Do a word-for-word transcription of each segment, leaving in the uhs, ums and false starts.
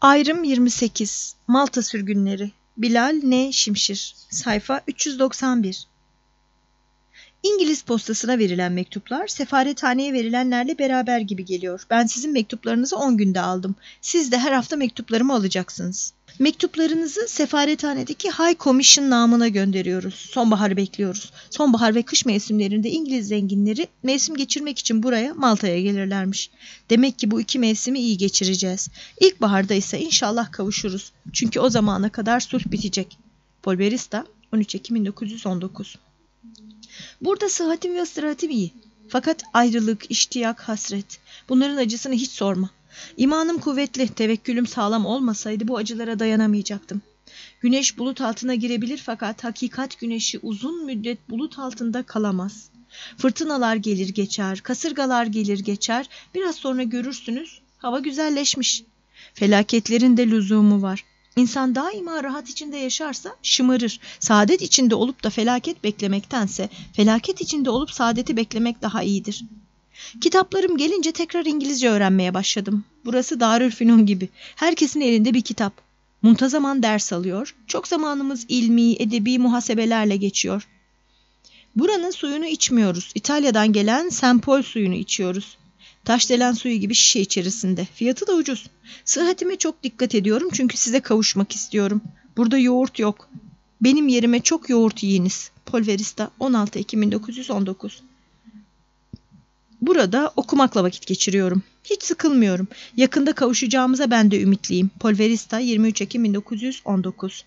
Ayrım yirmi sekiz. Malta sürgünleri. Bilal N. Şimşir. Sayfa üç yüz doksan bir. İngiliz postasına verilen mektuplar sefarethaneye verilenlerle beraber gibi geliyor. Ben sizin mektuplarınızı on günde aldım. Siz de her hafta mektuplarımı alacaksınız. Mektuplarınızı sefarethanedeki High Commission namına gönderiyoruz. Sonbaharı bekliyoruz. Sonbahar ve kış mevsimlerinde İngiliz zenginleri mevsim geçirmek için buraya, Malta'ya gelirlermiş. Demek ki bu iki mevsimi iyi geçireceğiz. İlkbaharda ise inşallah kavuşuruz. Çünkü o zamana kadar sulh bitecek. Polverista, on üç Ekim bin dokuz yüz on dokuz. Burada sıhhatim ve sıhhatim iyi. Fakat ayrılık, iştiyak, hasret. Bunların acısını hiç sorma. İmanım kuvvetli, tevekkülüm sağlam olmasaydı bu acılara dayanamayacaktım. Güneş bulut altına girebilir fakat hakikat güneşi uzun müddet bulut altında kalamaz. Fırtınalar gelir geçer, kasırgalar gelir geçer. Biraz sonra görürsünüz hava güzelleşmiş. Felaketlerin de lüzumu var. İnsan daima rahat içinde yaşarsa şımarır. Saadet içinde olup da felaket beklemektense felaket içinde olup saadeti beklemek daha iyidir. Kitaplarım gelince tekrar İngilizce öğrenmeye başladım. Burası Darülfünun gibi. Herkesin elinde bir kitap. Muntazaman ders alıyor. Çok zamanımız ilmi, edebi muhasebelerle geçiyor. Buranın suyunu içmiyoruz. İtalya'dan gelen Sempol suyunu içiyoruz. Taşdelen suyu gibi şişe içerisinde. Fiyatı da ucuz. Sıhhatime çok dikkat ediyorum çünkü size kavuşmak istiyorum. Burada yoğurt yok. Benim yerime çok yoğurt yiyiniz. Polverista, on altı Ekim bin dokuz yüz on dokuz. Burada okumakla vakit geçiriyorum. Hiç sıkılmıyorum. Yakında kavuşacağımıza ben de ümitliyim. Polverista, yirmi üç Ekim bin dokuz yüz on dokuz.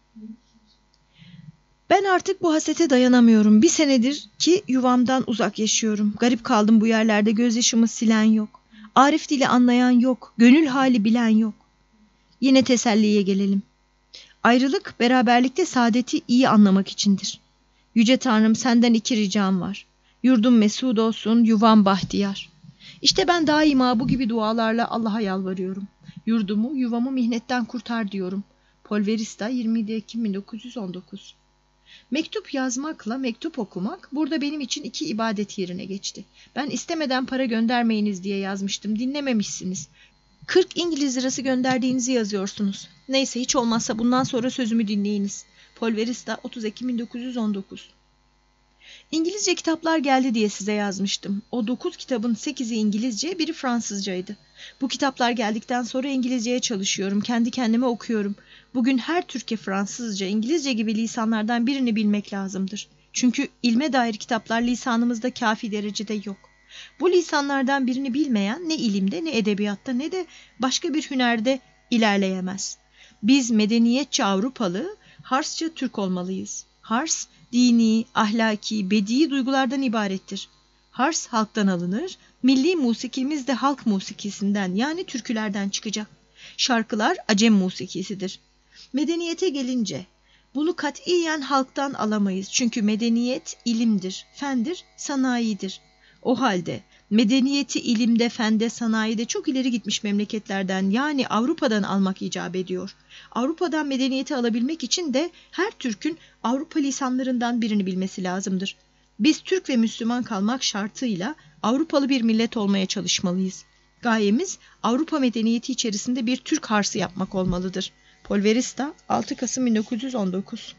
Ben artık bu hasrete dayanamıyorum. Bir senedir ki yuvamdan uzak yaşıyorum. Garip kaldım bu yerlerde, gözyaşımı silen yok. Arif dili anlayan yok. Gönül hali bilen yok. Yine teselliye gelelim. Ayrılık beraberlikte saadeti iyi anlamak içindir. Yüce Tanrım, senden iki ricam var. Yurdum mesud olsun, yuvam bahtiyar. İşte ben daima bu gibi dualarla Allah'a yalvarıyorum. Yurdumu, yuvamı mihnetten kurtar diyorum. Polverista, yirmi yedi Ekim bin dokuz yüz on dokuz. Mektup yazmakla mektup okumak burada benim için iki ibadet yerine geçti. Ben istemeden para göndermeyiniz diye yazmıştım. Dinlememişsiniz. kırk İngiliz lirası gönderdiğinizi yazıyorsunuz. Neyse, hiç olmazsa bundan sonra sözümü dinleyiniz. Polverista, otuz Ekim bin dokuz yüz on dokuz. İngilizce kitaplar geldi diye size yazmıştım. O dokuz kitabın sekizi İngilizce, biri Fransızcaydı. Bu kitaplar geldikten sonra İngilizceye çalışıyorum. Kendi kendime okuyorum. Bugün her Türkçe, Fransızca, İngilizce gibi lisanlardan birini bilmek lazımdır. Çünkü ilme dair kitaplar lisanımızda kafi derecede yok. Bu lisanlardan birini bilmeyen ne ilimde, ne edebiyatta, ne de başka bir hünerde ilerleyemez. Biz medeniyetçe Avrupalı, Harsça Türk olmalıyız. Hars, dini, ahlaki, bedi duygulardan ibarettir. Hars halktan alınır, milli musikimiz de halk musikisinden, yani türkülerden çıkacak. Şarkılar Acem musikisidir. Medeniyete gelince, bunu katiyen halktan alamayız. Çünkü medeniyet ilimdir, fendir, sanayidir. O halde medeniyeti ilimde, fende, sanayide çok ileri gitmiş memleketlerden, yani Avrupa'dan almak icap ediyor. Avrupa'dan medeniyeti alabilmek için de her Türk'ün Avrupa lisanlarından birini bilmesi lazımdır. Biz Türk ve Müslüman kalmak şartıyla Avrupalı bir millet olmaya çalışmalıyız. Gayemiz Avrupa medeniyeti içerisinde bir Türk harsı yapmak olmalıdır. Polverista, altı Kasım bin dokuz yüz on dokuz.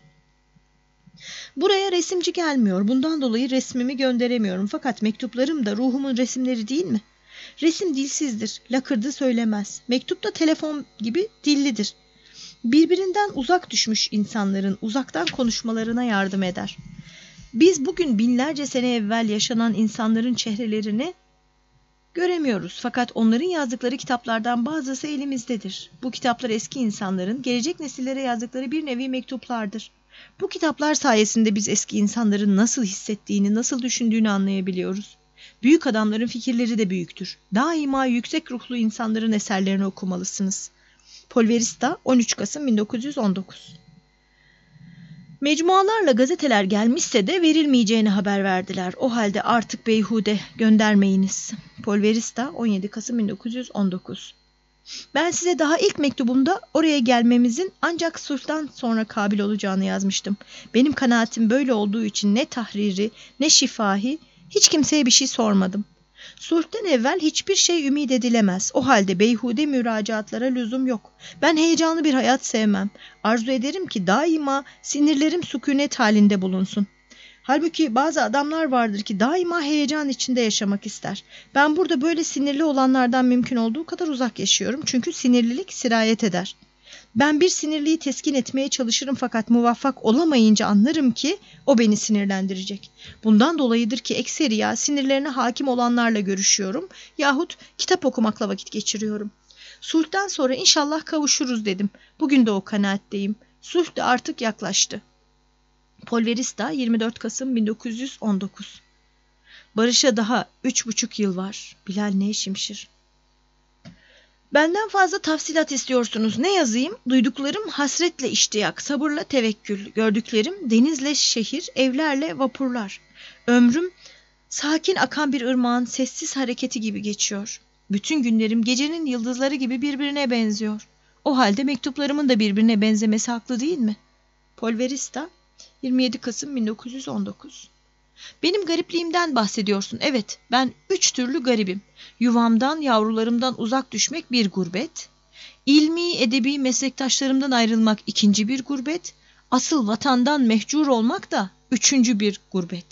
Buraya resimci gelmiyor. Bundan dolayı resmimi gönderemiyorum. Fakat mektuplarım da ruhumun resimleri değil mi? Resim dilsizdir. Lakırdı söylemez. Mektup da telefon gibi dillidir. Birbirinden uzak düşmüş insanların uzaktan konuşmalarına yardım eder. Biz bugün binlerce sene evvel yaşanan insanların çehrelerini göremiyoruz. Fakat onların yazdıkları kitaplardan bazısı elimizdedir. Bu kitaplar eski insanların gelecek nesillere yazdıkları bir nevi mektuplardır. Bu kitaplar sayesinde biz eski insanların nasıl hissettiğini, nasıl düşündüğünü anlayabiliyoruz. Büyük adamların fikirleri de büyüktür. Daima yüksek ruhlu insanların eserlerini okumalısınız. Polverista, on üç Kasım bin dokuz yüz on dokuz. Mecmualarla gazeteler gelmişse de verilmeyeceğini haber verdiler. O halde artık beyhude göndermeyiniz. Polverista, on yedi Kasım bin dokuz yüz on dokuz. Ben size daha ilk mektubumda oraya gelmemizin ancak sulhtan sonra kabil olacağını yazmıştım. Benim kanaatim böyle olduğu için ne tahriri, ne şifahi, hiç kimseye bir şey sormadım. Sulh'ten evvel hiçbir şey ümit edilemez. O halde beyhude müracaatlara lüzum yok. Ben heyecanlı bir hayat sevmem. Arzu ederim ki daima sinirlerim sükunet halinde bulunsun. Halbuki bazı adamlar vardır ki daima heyecan içinde yaşamak ister. Ben burada böyle sinirli olanlardan mümkün olduğu kadar uzak yaşıyorum. Çünkü sinirlilik sirayet eder. Ben bir sinirliği teskin etmeye çalışırım fakat muvaffak olamayınca anlarım ki o beni sinirlendirecek. Bundan dolayıdır ki ekseriya sinirlerine hakim olanlarla görüşüyorum yahut kitap okumakla vakit geçiriyorum. Sulh'tan sonra inşallah kavuşuruz dedim. Bugün de o kanaatteyim. Sulh de artık yaklaştı. Polverista yirmi dört Kasım bin dokuz yüz on dokuz. Barış'a daha üç buçuk yıl var. Bilal ne şimşir. Benden fazla tafsilat istiyorsunuz. Ne yazayım? Duyduklarım hasretle iştiyak, sabırla tevekkül. Gördüklerim denizle şehir, evlerle vapurlar. Ömrüm sakin akan bir ırmağın sessiz hareketi gibi geçiyor. Bütün günlerim gecenin yıldızları gibi birbirine benziyor. O halde mektuplarımın da birbirine benzemesi haklı değil mi? Polverista yirmi yedi Kasım bin dokuz yüz on dokuz. Benim garipliğimden bahsediyorsun. Evet, ben üç türlü garibim. Yuvamdan, yavrularımdan uzak düşmek bir gurbet. İlmi, edebi meslektaşlarımdan ayrılmak ikinci bir gurbet. Asıl vatandan mehcur olmak da üçüncü bir gurbet.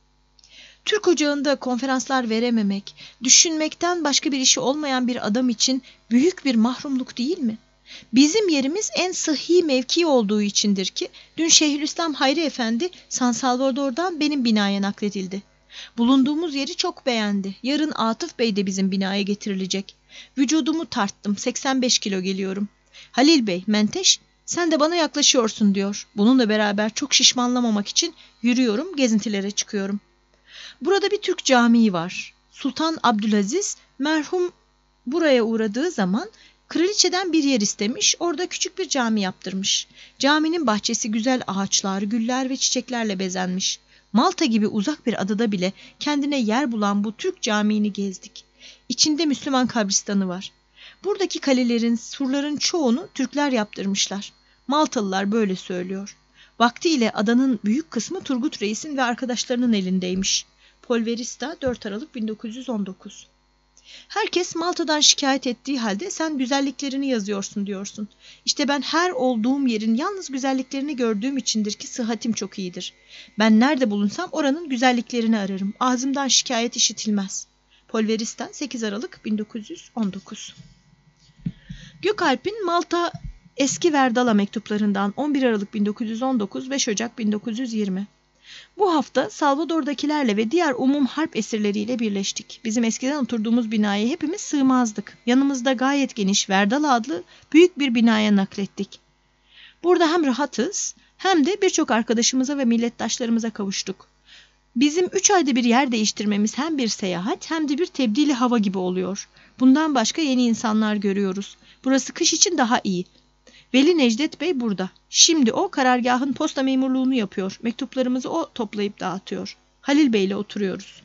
Türk ocağında konferanslar verememek, düşünmekten başka bir işi olmayan bir adam için büyük bir mahrumluk değil mi? Bizim yerimiz en sıhhi mevki olduğu içindir ki dün Şeyhülislam Hayri Efendi San Salvador'dan benim binaya nakledildi. Bulunduğumuz yeri çok beğendi. Yarın Atıf Bey de bizim binaya getirilecek. Vücudumu tarttım. seksen beş kilo geliyorum. Halil Bey, Menteş, sen de bana yaklaşıyorsun diyor. Bununla beraber çok şişmanlamamak için yürüyorum, gezintilere çıkıyorum. Burada bir Türk camii var. Sultan Abdülaziz merhum buraya uğradığı zaman kraliçeden bir yer istemiş, orada küçük bir cami yaptırmış. Caminin bahçesi güzel ağaçlar, güller ve çiçeklerle bezenmiş. Malta gibi uzak bir adada bile kendine yer bulan bu Türk camiini gezdik. İçinde Müslüman kabristanı var. Buradaki kalelerin, surların çoğunu Türkler yaptırmışlar. Maltalılar böyle söylüyor. Vaktiyle adanın büyük kısmı Turgut Reis'in ve arkadaşlarının elindeymiş. Polverista dört Aralık bin dokuz yüz on dokuz. Herkes Malta'dan şikayet ettiği halde sen güzelliklerini yazıyorsun diyorsun. İşte ben her olduğum yerin yalnız güzelliklerini gördüğüm içindir ki sıhhatim çok iyidir. Ben nerede bulunsam oranın güzelliklerini ararım. Ağzımdan şikayet işitilmez. Polverista sekiz Aralık bin dokuz yüz on dokuz. Gökalp'in Malta Eski Verdala mektuplarından on bir Aralık bin dokuz yüz on dokuz, beş Ocak bin dokuz yüz yirmi. Bu hafta Salvador'dakilerle ve diğer umum harp esirleriyle birleştik. Bizim eskiden oturduğumuz binaya hepimiz sığmazdık. Yanımızda gayet geniş Verdala adlı büyük bir binaya naklettik. Burada hem rahatız hem de birçok arkadaşımıza ve millettaşlarımıza kavuştuk. Bizim üç ayda bir yer değiştirmemiz hem bir seyahat hem de bir tebdili hava gibi oluyor. Bundan başka yeni insanlar görüyoruz. Burası kış için daha iyi. Veli Necdet Bey burada. Şimdi o karargahın posta memurluğunu yapıyor. Mektuplarımızı o toplayıp dağıtıyor. Halil Bey ile oturuyoruz.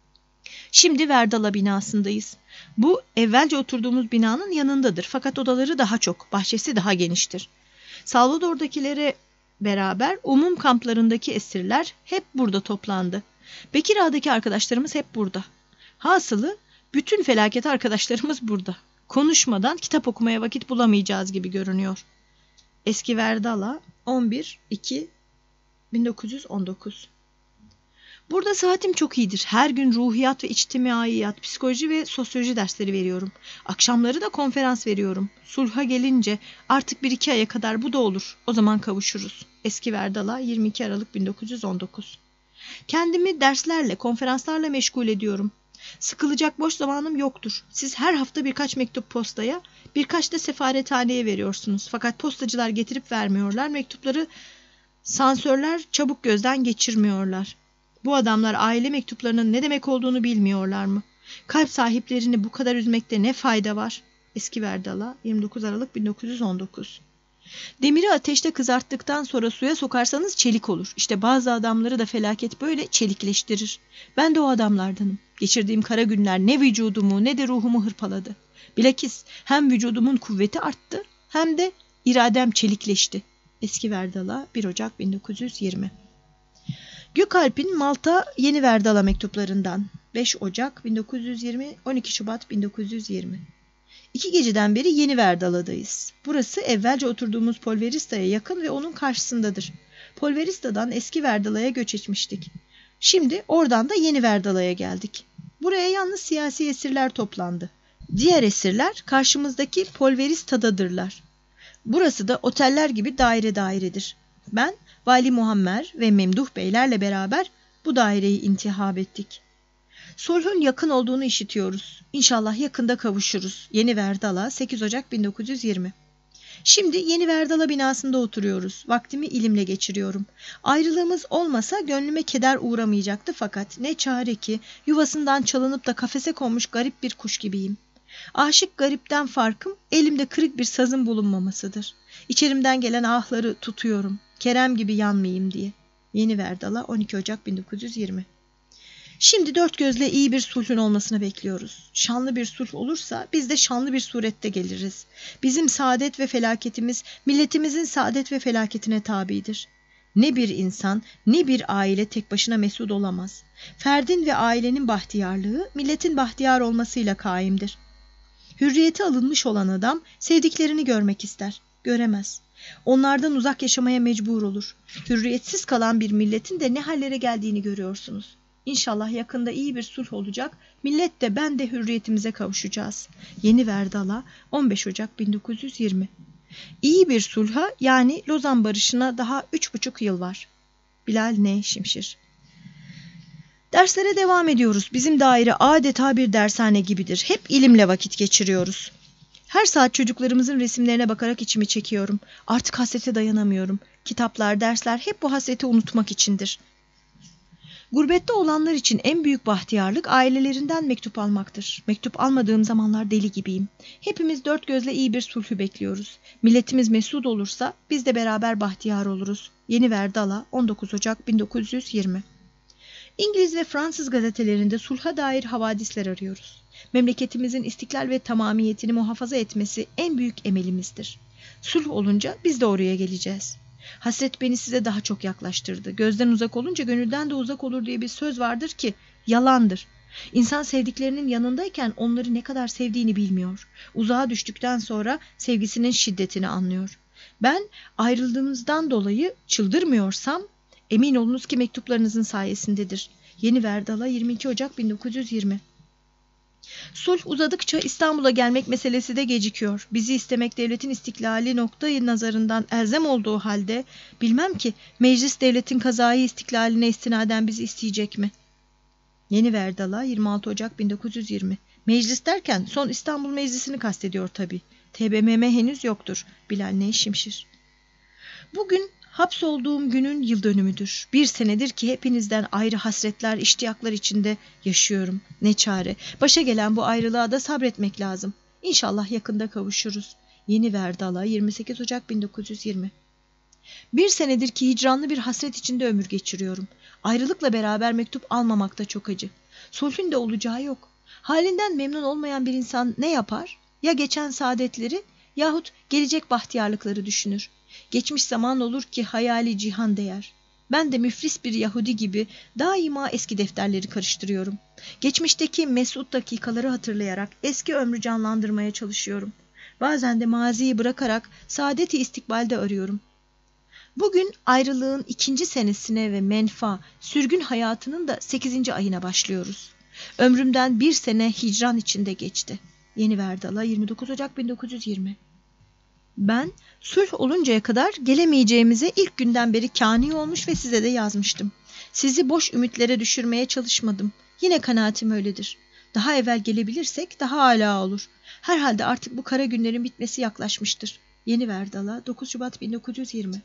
Şimdi Verdala binasındayız. Bu evvelce oturduğumuz binanın yanındadır. Fakat odaları daha çok, bahçesi daha geniştir. Salvador'dakilere beraber umum kamplarındaki esirler hep burada toplandı. Bekir Ağa'daki arkadaşlarımız hep burada. Hasılı bütün felaket arkadaşlarımız burada. Konuşmadan kitap okumaya vakit bulamayacağız gibi görünüyor. Eski Verdala on bir Ekim bin dokuz yüz on dokuz. Burada saatim çok iyidir. Her gün ruhiyat ve içtimaiyat, psikoloji ve sosyoloji dersleri veriyorum. Akşamları da konferans veriyorum. Sulha gelince artık bir iki aya kadar bu da olur. O zaman kavuşuruz. Eski Verdala yirmi iki Aralık bin dokuz yüz on dokuz. Kendimi derslerle, konferanslarla meşgul ediyorum. Sıkılacak boş zamanım yoktur. Siz her hafta birkaç mektup postaya, birkaç da sefarethaneye veriyorsunuz. Fakat postacılar getirip vermiyorlar. Mektupları sansörler çabuk gözden geçirmiyorlar. Bu adamlar aile mektuplarının ne demek olduğunu bilmiyorlar mı? Kalp sahiplerini bu kadar üzmekte ne fayda var? Eski Verdala yirmi dokuz Aralık bin dokuz yüz on dokuz. Demiri ateşte kızarttıktan sonra suya sokarsanız çelik olur. İşte bazı adamları da felaket böyle çelikleştirir. Ben de o adamlardanım. Geçirdiğim kara günler ne vücudumu ne de ruhumu hırpaladı. Bilakis hem vücudumun kuvveti arttı hem de iradem çelikleşti. Eski Verdala bir Ocak bin dokuz yüz yirmi. Gökalp'in Malta Yeni Verdala mektuplarından. beş Ocak bin dokuz yüz yirmi, on iki Şubat bin dokuz yüz yirmi. İki geceden beri Yeni Verdala'dayız. Burası evvelce oturduğumuz Polverista'ya yakın ve onun karşısındadır. Polverista'dan eski Verdala'ya göç etmiştik. Şimdi oradan da Yeni Verdala'ya geldik. Buraya yalnız siyasi esirler toplandı. Diğer esirler karşımızdaki Polverista'dadırlar. Burası da oteller gibi daire dairedir. Ben, Vali Muammer ve Memduh Beylerle beraber bu daireyi intihab ettik. Sulhün yakın olduğunu işitiyoruz. İnşallah yakında kavuşuruz. Yeni Verdala, sekiz Ocak bin dokuz yüz yirmi. Şimdi Yeni Verdala binasında oturuyoruz. Vaktimi ilimle geçiriyorum. Ayrılığımız olmasa gönlüme keder uğramayacaktı fakat ne çare ki yuvasından çalınıp da kafese konmuş garip bir kuş gibiyim. Aşık garipten farkım elimde kırık bir sazın bulunmamasıdır. İçerimden gelen ahları tutuyorum. Kerem gibi yanmayayım diye. Yeni Verdala, on iki Ocak bin dokuz yüz yirmi. Şimdi dört gözle iyi bir sulhün olmasını bekliyoruz. Şanlı bir sulh olursa biz de şanlı bir surette geliriz. Bizim saadet ve felaketimiz milletimizin saadet ve felaketine tabidir. Ne bir insan ne bir aile tek başına mesut olamaz. Ferdin ve ailenin bahtiyarlığı milletin bahtiyar olmasıyla kaimdir. Hürriyeti alınmış olan adam sevdiklerini görmek ister, göremez. Onlardan uzak yaşamaya mecbur olur. Hürriyetsiz kalan bir milletin de ne hallere geldiğini görüyorsunuz. İnşallah yakında iyi bir sulh olacak, millet de ben de hürriyetimize kavuşacağız. Yeni Verdala, on beş Ocak bin dokuz yüz yirmi. İyi bir sulha yani Lozan Barışı'na daha üç buçuk yıl var. Bilal N. Şimşir. Derslere devam ediyoruz. Bizim daire adeta bir dershane gibidir. Hep ilimle vakit geçiriyoruz. Her saat çocuklarımızın resimlerine bakarak içimi çekiyorum. Artık hasrete dayanamıyorum. Kitaplar, dersler hep bu hasreti unutmak içindir. Gurbette olanlar için en büyük bahtiyarlık ailelerinden mektup almaktır. Mektup almadığım zamanlar deli gibiyim. Hepimiz dört gözle iyi bir sulhü bekliyoruz. Milletimiz mesut olursa biz de beraber bahtiyar oluruz. Yeni Verdala, on dokuz Ocak bin dokuz yüz yirmi. İngiliz ve Fransız gazetelerinde sulha dair havadisler arıyoruz. Memleketimizin istiklal ve tamamiyetini muhafaza etmesi en büyük emelimizdir. Sulh olunca biz de oraya geleceğiz. Hasret beni size daha çok yaklaştırdı. Gözden uzak olunca gönülden de uzak olur diye bir söz vardır ki yalandır. İnsan sevdiklerinin yanındayken onları ne kadar sevdiğini bilmiyor. Uzağa düştükten sonra sevgisinin şiddetini anlıyor. Ben ayrıldığımızdan dolayı çıldırmıyorsam emin olunuz ki mektuplarınızın sayesindedir. Yeni Verdala, yirmi iki Ocak bin dokuz yüz yirmi. Sulh uzadıkça İstanbul'a gelmek meselesi de gecikiyor. Bizi istemek devletin istiklali noktayı nazarından elzem olduğu halde bilmem ki meclis devletin kazayı istiklaline istinaden bizi isteyecek mi? Yeni Verdala, yirmi altı Ocak bin dokuz yüz yirmi. Meclis derken son İstanbul Meclisi'ni kastediyor tabii. T B M M henüz yoktur. Bilal N. Şimşir. Bugün hapsolduğum günün yıl dönümüdür. Bir senedir ki hepinizden ayrı hasretler, iştiyaklar içinde yaşıyorum. Ne çare. Başa gelen bu ayrılığa da sabretmek lazım. İnşallah yakında kavuşuruz. Yeni Verdala, yirmi sekiz Ocak bin dokuz yüz yirmi. Bir senedir ki hicranlı bir hasret içinde ömür geçiriyorum. Ayrılıkla beraber mektup almamak da çok acı. Sulhün de olacağı yok. Halinden memnun olmayan bir insan ne yapar? Ya geçen saadetleri yahut gelecek bahtiyarlıkları düşünür. Geçmiş zaman olur ki hayali cihan değer. Ben de müflis bir Yahudi gibi daima eski defterleri karıştırıyorum. Geçmişteki mesut dakikaları hatırlayarak eski ömrü canlandırmaya çalışıyorum. Bazen de maziyi bırakarak saadeti istikbalde arıyorum. Bugün ayrılığın ikinci senesine ve menfa, sürgün hayatının da sekizinci ayına başlıyoruz. Ömrümden bir sene hicran içinde geçti. Yeni Verdala, yirmi dokuz Ocak bin dokuz yüz yirmi. Ben sulh oluncaya kadar gelemeyeceğimize ilk günden beri kâni olmuş ve size de yazmıştım. Sizi boş ümitlere düşürmeye çalışmadım. Yine kanaatim öyledir. Daha evvel gelebilirsek daha âlâ olur. Herhalde artık bu kara günlerin bitmesi yaklaşmıştır. Yeni Verdala, dokuz Şubat bin dokuz yüz yirmi.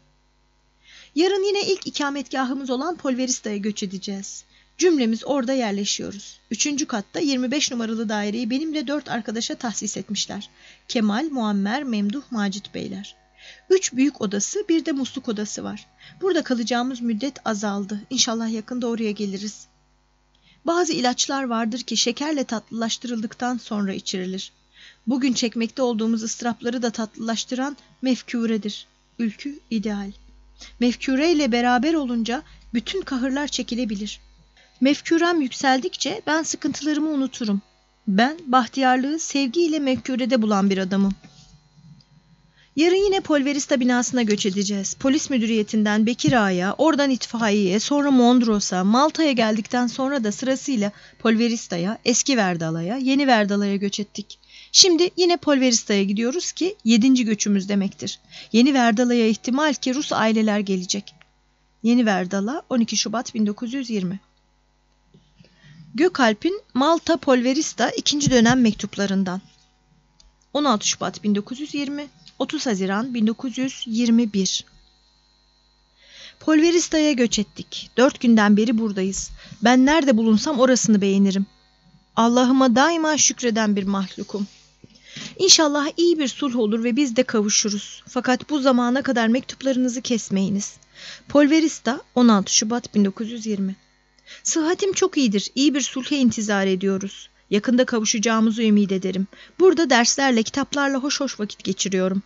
Yarın yine ilk ikametgahımız olan Polverista'ya göç edeceğiz. Cümlemiz orada yerleşiyoruz. Üçüncü katta yirmi beş numaralı daireyi benimle dört arkadaşa tahsis etmişler. Kemal, Muammer, Memduh, Macit Beyler. Üç büyük odası, bir de musluk odası var. Burada kalacağımız müddet azaldı. İnşallah yakında oraya geliriz. Bazı ilaçlar vardır ki şekerle tatlılaştırıldıktan sonra içirilir. Bugün çekmekte olduğumuz ıstırapları da tatlılaştıran mefkûredir. Ülkü ideal. Mefkûre ile beraber olunca bütün kahırlar çekilebilir. Mefkûrem yükseldikçe ben sıkıntılarımı unuturum. Ben bahtiyarlığı sevgiyle mefkûrede bulan bir adamım. Yarın yine Polverista binasına göç edeceğiz. Polis müdüriyetinden Bekir Ağa'ya, oradan itfaiyeye, sonra Mondros'a, Malta'ya geldikten sonra da sırasıyla Polverista'ya, eski Verdala'ya, yeni Verdala'ya göç ettik. Şimdi yine Polverista'ya gidiyoruz ki yedinci göçümüz demektir. Yeni Verdala'ya ihtimal ki Rus aileler gelecek. Yeni Verdala on iki Şubat bin dokuz yüz yirmi. Gökalp'in Malta Polverista ikinci dönem mektuplarından. on altı Şubat bin dokuz yüz yirmi, otuz Haziran bin dokuz yüz yirmi bir. Polverista'ya göç ettik. Dört günden beri buradayız. Ben nerede bulunsam orasını beğenirim. Allah'ıma daima şükreden bir mahlukum. İnşallah iyi bir sulh olur ve biz de kavuşuruz. Fakat bu zamana kadar mektuplarınızı kesmeyiniz. Polverista on altı Şubat bin dokuz yüz yirmi. Sıhhatim çok iyidir. İyi bir sulhe intizar ediyoruz. Yakında kavuşacağımızı ümit ederim. Burada derslerle, kitaplarla hoş hoş vakit geçiriyorum.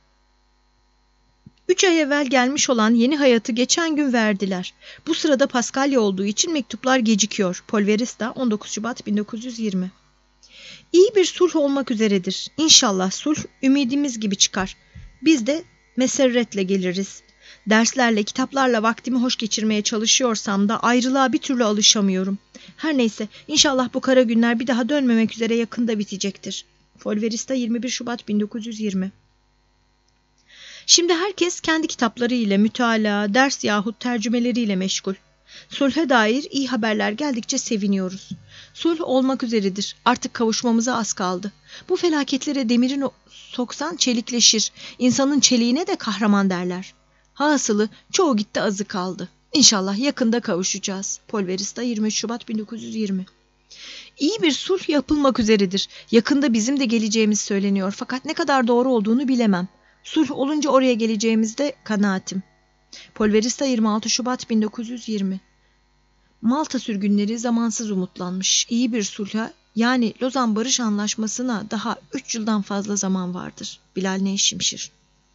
Üç ay evvel gelmiş olan yeni hayatı geçen gün verdiler. Bu sırada Paskalya olduğu için mektuplar gecikiyor. Polverista on dokuz Şubat bin dokuz yüz yirmi. İyi bir sulh olmak üzeredir. İnşallah sulh ümidimiz gibi çıkar. Biz de meserretle geliriz. Derslerle, kitaplarla vaktimi hoş geçirmeye çalışıyorsam da ayrılığa bir türlü alışamıyorum. Her neyse, inşallah bu kara günler bir daha dönmemek üzere yakında bitecektir. Polverista yirmi bir Şubat bin dokuz yüz yirmi. Şimdi herkes kendi kitaplarıyla, mütalaa, ders yahut tercümeleriyle meşgul. Sulhe dair iyi haberler geldikçe seviniyoruz. Sulh olmak üzeredir. Artık kavuşmamıza az kaldı. Bu felaketlere demirin soksan çelikleşir. İnsanın çeliğine de kahraman derler. Hasılı çoğu gitti azı kaldı. İnşallah yakında kavuşacağız. Polverista yirmi üç Şubat bin dokuz yüz yirmi. İyi bir sulh yapılmak üzeredir. Yakında bizim de geleceğimiz söyleniyor. Fakat ne kadar doğru olduğunu bilemem. Sulh olunca oraya geleceğimizde kanaatim. Polverista yirmi altı Şubat bin dokuz yüz yirmi. Malta sürgünleri zamansız umutlanmış. İyi bir sulha, yani Lozan Barış Anlaşması'na daha üç yıldan fazla zaman vardır. Bilal Nevşimşir.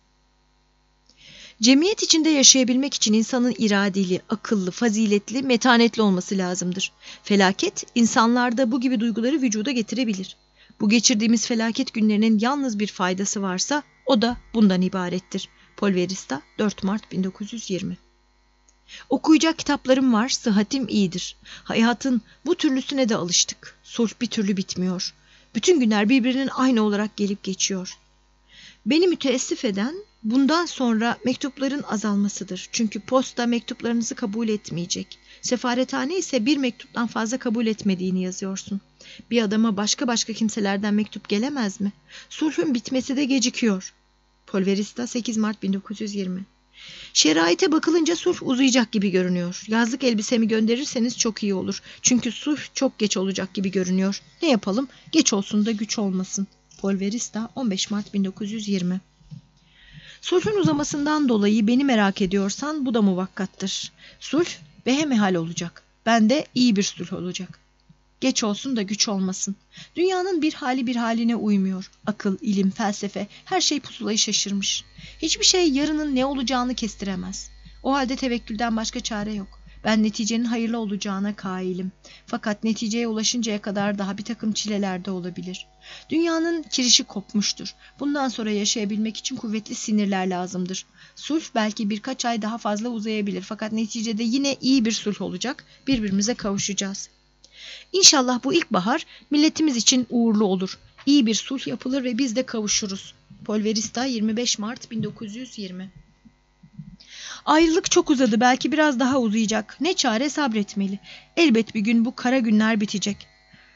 Cemiyet içinde yaşayabilmek için insanın iradeli, akıllı, faziletli, metanetli olması lazımdır. Felaket, insanlarda bu gibi duyguları vücuda getirebilir. Bu geçirdiğimiz felaket günlerinin yalnız bir faydası varsa, o da bundan ibarettir. Polverista dört Mart bin dokuz yüz yirmi. Okuyacak kitaplarım var, sıhhatim iyidir. Hayatın bu türlüsüne de alıştık. Sulh bir türlü bitmiyor. Bütün günler birbirinin aynı olarak gelip geçiyor. Beni müteessif eden bundan sonra mektupların azalmasıdır. Çünkü posta mektuplarınızı kabul etmeyecek. Sefarethane ise bir mektuptan fazla kabul etmediğini yazıyorsun. Bir adama başka başka kimselerden mektup gelemez mi? Sulhün bitmesi de gecikiyor. Polverista sekiz Mart bin dokuz yüz yirmi. Şeraite bakılınca sulh uzayacak gibi görünüyor. Yazlık elbisemi gönderirseniz çok iyi olur. Çünkü sulh çok geç olacak gibi görünüyor. Ne yapalım? Geç olsun da güç olmasın. Polverista on beş Mart bin dokuz yüz yirmi. Sulhün uzamasından dolayı beni merak ediyorsan bu da muvakkattır. Sulh behemehal olacak. Ben de iyi bir sulh olacak. Geç olsun da güç olmasın. Dünyanın bir hali bir haline uymuyor. Akıl, ilim, felsefe, her şey pusulayı şaşırmış. Hiçbir şey yarının ne olacağını kestiremez. O halde tevekkülden başka çare yok. Ben neticenin hayırlı olacağına kailim. Fakat neticeye ulaşıncaya kadar daha bir takım çileler de olabilir. Dünyanın kirişi kopmuştur. Bundan sonra yaşayabilmek için kuvvetli sinirler lazımdır. Sulh belki birkaç ay daha fazla uzayabilir. Fakat neticede yine iyi bir sulh olacak. Birbirimize kavuşacağız. İnşallah bu ilkbahar milletimiz için uğurlu olur. İyi bir sulh yapılır ve biz de kavuşuruz. Polverista yirmi beş Mart bin dokuz yüz yirmi. Ayrılık çok uzadı, belki biraz daha uzayacak. Ne çare, sabretmeli. Elbet bir gün bu kara günler bitecek.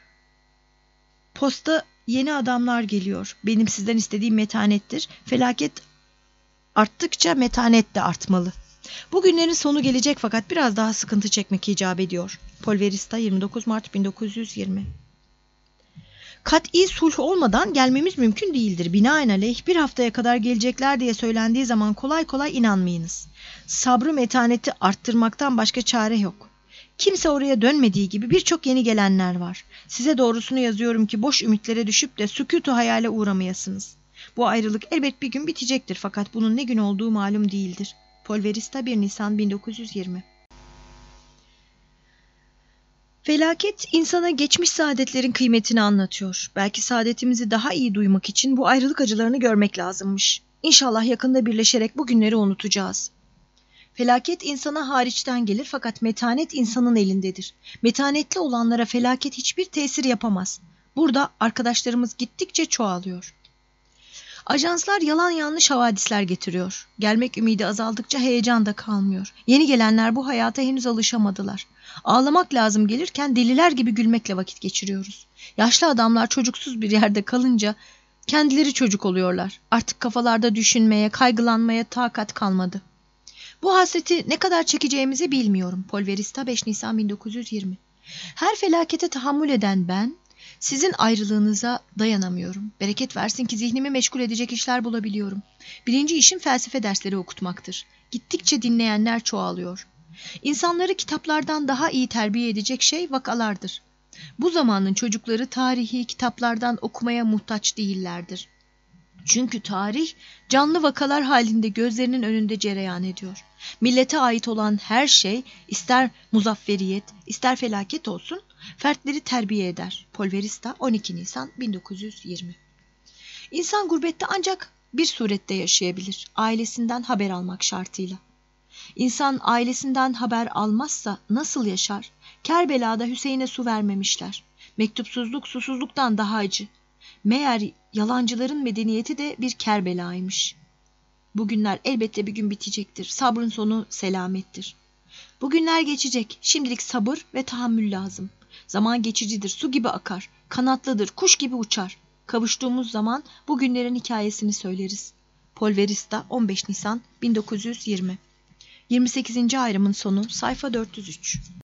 Posta yeni adamlar geliyor. Benim sizden istediğim metanettir. Felaket arttıkça metanet de artmalı. Bu günlerin sonu gelecek fakat biraz daha sıkıntı çekmek icap ediyor. Polverista yirmi dokuz Mart bin dokuz yüz yirmi. Kat'i sulh olmadan gelmemiz mümkün değildir. Binaenaleyh bir haftaya kadar gelecekler diye söylendiği zaman kolay kolay inanmayınız. Sabrı metaneti arttırmaktan başka çare yok. Kimse oraya dönmediği gibi birçok yeni gelenler var. Size doğrusunu yazıyorum ki boş ümitlere düşüp de sükûtu hayale uğramayasınız. Bu ayrılık elbet bir gün bitecektir fakat bunun ne gün olduğu malum değildir. Polverista bir Nisan bin dokuz yüz yirmi. Felaket insana geçmiş saadetlerin kıymetini anlatıyor. Belki saadetimizi daha iyi duymak için bu ayrılık acılarını görmek lazımmış. İnşallah yakında birleşerek bu günleri unutacağız. Felaket insana hariçten gelir fakat metanet insanın elindedir. Metanetli olanlara felaket hiçbir tesir yapamaz. Burada arkadaşlarımız gittikçe çoğalıyor. Ajanslar yalan yanlış havadisler getiriyor. Gelmek ümidi azaldıkça heyecan da kalmıyor. Yeni gelenler bu hayata henüz alışamadılar. Ağlamak lazım gelirken deliler gibi gülmekle vakit geçiriyoruz. Yaşlı adamlar çocuksuz bir yerde kalınca kendileri çocuk oluyorlar. Artık kafalarda düşünmeye, kaygılanmaya takat kalmadı. Bu hasreti ne kadar çekeceğimizi bilmiyorum. Polverista beş Nisan bin dokuz yüz yirmi. Her felakete tahammül eden ben, sizin ayrılığınıza dayanamıyorum. Bereket versin ki zihnimi meşgul edecek işler bulabiliyorum. Birinci işim felsefe dersleri okutmaktır. Gittikçe dinleyenler çoğalıyor. İnsanları kitaplardan daha iyi terbiye edecek şey vakalardır. Bu zamanın çocukları tarihi kitaplardan okumaya muhtaç değillerdir. Çünkü tarih canlı vakalar halinde gözlerinin önünde cereyan ediyor. Millete ait olan her şey ister muzafferiyet ister felaket olsun fertleri terbiye eder. Polverista on iki Nisan bin dokuz yüz yirmi. İnsan gurbette ancak bir surette yaşayabilir. Ailesinden haber almak şartıyla. İnsan ailesinden haber almazsa nasıl yaşar? Kerbela'da Hüseyin'e su vermemişler. Mektupsuzluk susuzluktan daha acı. Meğer yalancıların medeniyeti de bir Kerbela'ymış. Bugünler elbette bir gün bitecektir. Sabrın sonu selamettir. Bugünler geçecek. Şimdilik sabır ve tahammül lazım. Zaman geçicidir. Su gibi akar. Kanatlıdır. Kuş gibi uçar. Kavuştuğumuz zaman bugünlerin hikayesini söyleriz. Polverista on beş Nisan bin dokuz yüz yirmi. yirmi sekizinci ayrımın sonu sayfa dört yüz üç.